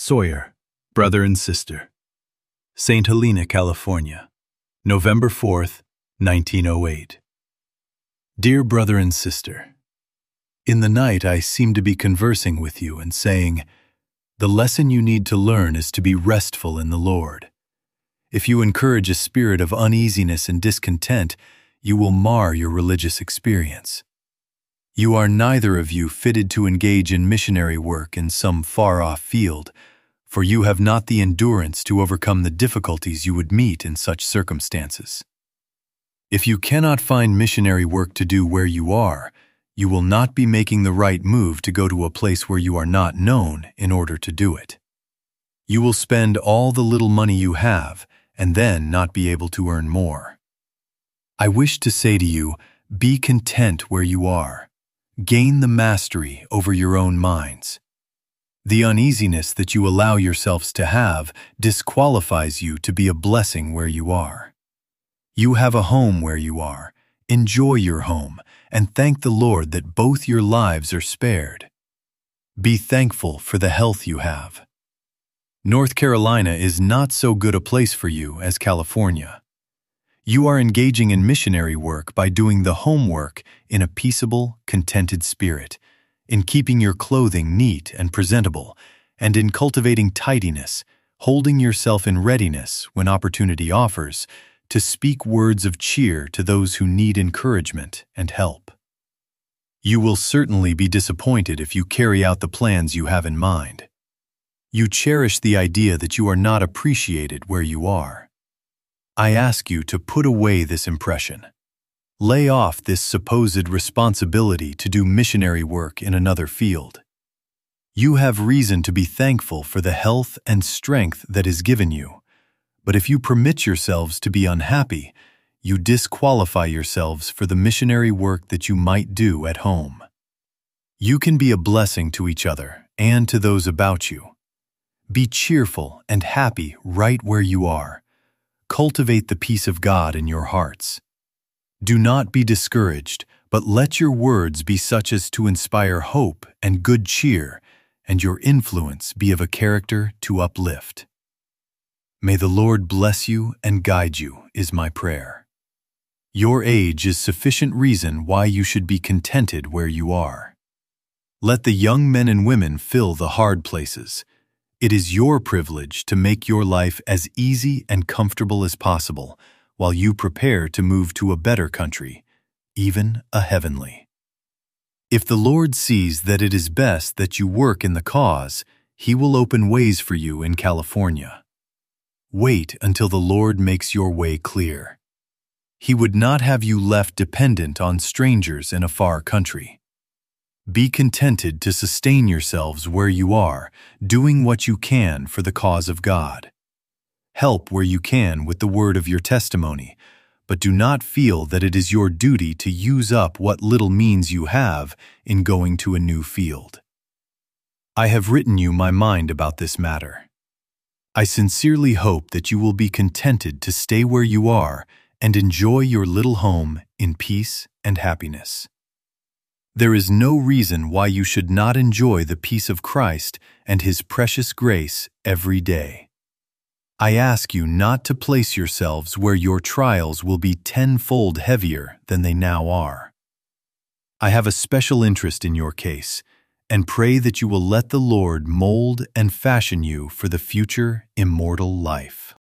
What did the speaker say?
Sawyer, Brother and Sister. St. Helena, California, November 4th, 1908. Dear Brother and Sister, in the night I seem to be conversing with you and saying, the lesson you need to learn is to be restful in the Lord. If you encourage a spirit of uneasiness and discontent, you will mar your religious experience. You are neither of you fitted to engage in missionary work in some far-off field, for you have not the endurance to overcome the difficulties you would meet in such circumstances. If you cannot find missionary work to do where you are, you will not be making the right move to go to a place where you are not known in order to do it. You will spend all the little money you have and then not be able to earn more. I wish to say to you, be content where you are. Gain the mastery over your own minds. The uneasiness that you allow yourselves to have disqualifies you to be a blessing where you are. You have a home where you are. Enjoy your home and thank the Lord that both your lives are spared. Be thankful for the health you have. North Carolina is not so good a place for you as California. You are engaging in missionary work by doing the homework in a peaceable, contented spirit, in keeping your clothing neat and presentable, and in cultivating tidiness, holding yourself in readiness when opportunity offers, to speak words of cheer to those who need encouragement and help. You will certainly be disappointed if you carry out the plans you have in mind. You cherish the idea that you are not appreciated where you are. I ask you to put away this impression. Lay off this supposed responsibility to do missionary work in another field. You have reason to be thankful for the health and strength that is given you, but if you permit yourselves to be unhappy, you disqualify yourselves for the missionary work that you might do at home. You can be a blessing to each other and to those about you. Be cheerful and happy right where you are. Cultivate the peace of God in your hearts. Do not be discouraged, but let your words be such as to inspire hope and good cheer, and your influence be of a character to uplift. May the Lord bless you and guide you, is my prayer. Your age is sufficient reason why you should be contented where you are. Let the young men and women fill the hard places. It is your privilege to make your life as easy and comfortable as possible while you prepare to move to a better country, even a heavenly. If the Lord sees that it is best that you work in the cause, He will open ways for you in California. Wait until the Lord makes your way clear. He would not have you left dependent on strangers in a far country. Be contented to sustain yourselves where you are, doing what you can for the cause of God. Help where you can with the word of your testimony, but do not feel that it is your duty to use up what little means you have in going to a new field. I have written you my mind about this matter. I sincerely hope that you will be contented to stay where you are and enjoy your little home in peace and happiness. There is no reason why you should not enjoy the peace of Christ and His precious grace every day. I ask you not to place yourselves where your trials will be tenfold heavier than they now are. I have a special interest in your case, and pray that you will let the Lord mold and fashion you for the future immortal life.